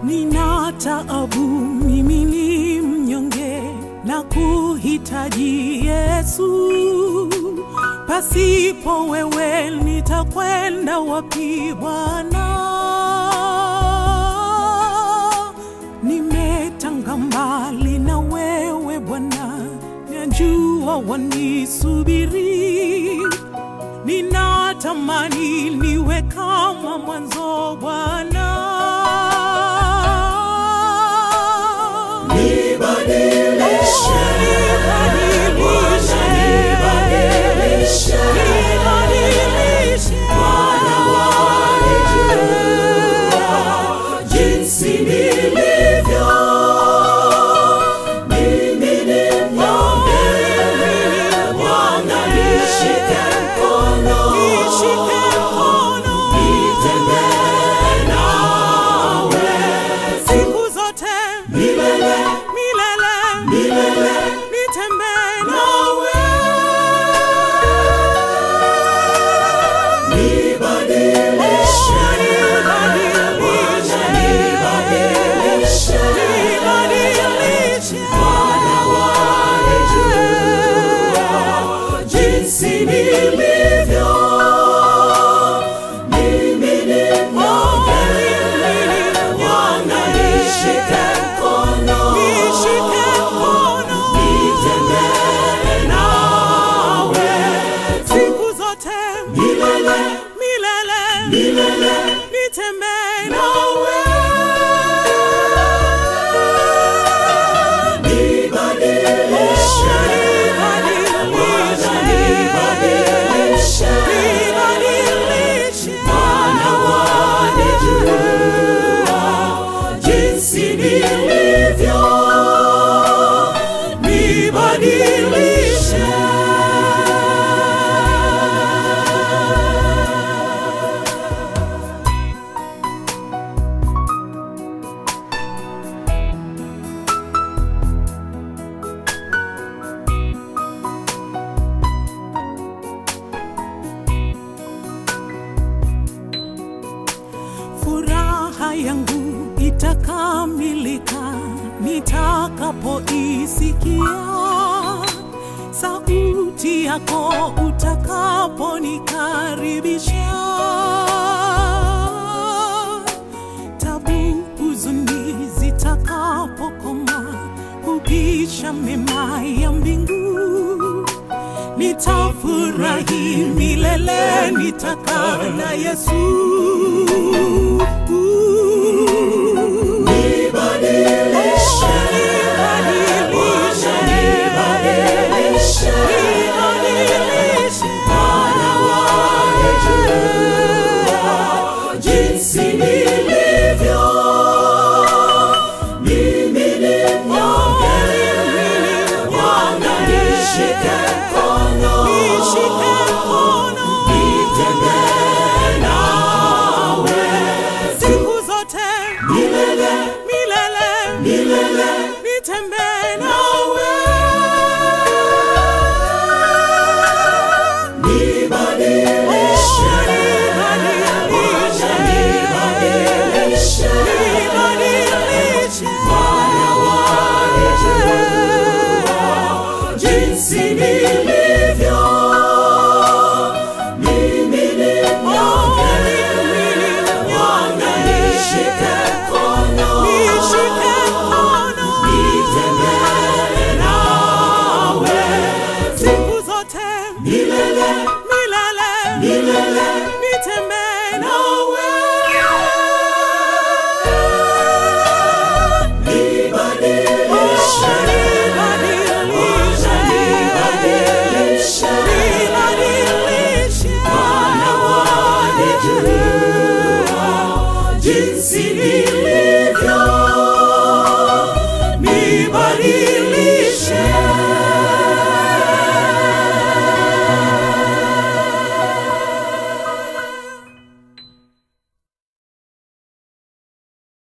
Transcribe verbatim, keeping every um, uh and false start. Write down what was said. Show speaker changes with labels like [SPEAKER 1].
[SPEAKER 1] Nina taabu, mimi ni mnyonge na kuhitaji Yesu. Pasipo wewe nitakwenda wapi Bwana? Nimetanga mbali na wewe Bwana, najua wanisubiri. Ninatamani niwe kama mwanzo Bwana.
[SPEAKER 2] Nibadilishe, Bwana nibadilishe, Bwana wanijua jinsi nilivyo. Mimi ni mnyonge, Bwana nishike mkono, nitembee nawe
[SPEAKER 1] siku zote
[SPEAKER 2] milele,
[SPEAKER 1] milele,
[SPEAKER 2] milele,
[SPEAKER 1] nitembee nawe.
[SPEAKER 2] Nibadilishe, Bwana nibadilishe, Bwana wanijua jinsi nilivyo. Mimi ni mnyonge, Bwana nishike mkono, nitembee nawe
[SPEAKER 1] siku zote
[SPEAKER 2] milele,
[SPEAKER 1] milele,
[SPEAKER 2] milele,
[SPEAKER 1] nitembee nawe.
[SPEAKER 2] nibadilishe, Bwana nibadilishe, Bwana wanijua jinsi nilivyo. Nibadilishe.
[SPEAKER 1] Furaha yangu itakamilika nitakapoisikia sauti yako utakaponikaribisha. Tabu, huzuni zitakapokoma, kupisha mema ya mbingu, nitafurahi milele, nitakaa na Yesu.
[SPEAKER 2] Nibadilishe, Bwana nibadilishe, Bwana wanijua jinsi nilivyo. Mimi ni mnyonge, Bwana nishike mkono, nitembee nawe
[SPEAKER 1] siku zote
[SPEAKER 2] milele,
[SPEAKER 1] milele,
[SPEAKER 2] milele,
[SPEAKER 1] nitembee nawe.
[SPEAKER 2] nibadilishe, Bwana nibadilishe, Bwana wanijua jinsi nilivyo.